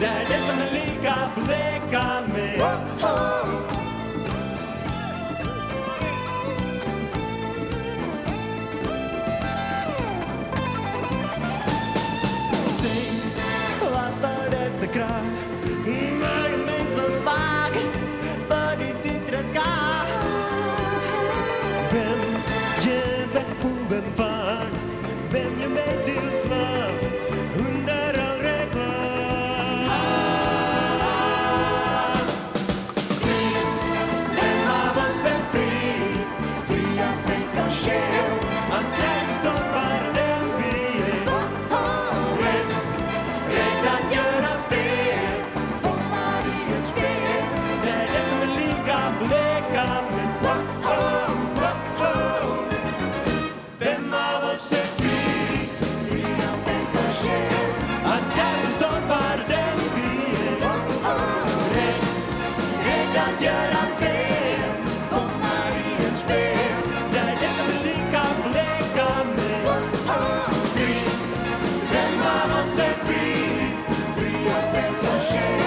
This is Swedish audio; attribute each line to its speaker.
Speaker 1: Det är det som är lika för leka med. Säg, varför det är så krav? Magen är så svag för ditt yttre skal. Vem ger behoven för? Vem ger mig till slav under all reklam? Fri, vem av oss är fri? Fri att tänka själv, att den står bara den vi är. Rädd att göra fel, fångar i ett spel. Det är det som är lika för leka med. Vem av oss är fri? Fri att tänka själv, att den står bara den vi är. Rädd att göra fel, fångar i ett spel. Det är det som är lika för leka med. Fri, vem av oss är fri? Fri att tänka själv.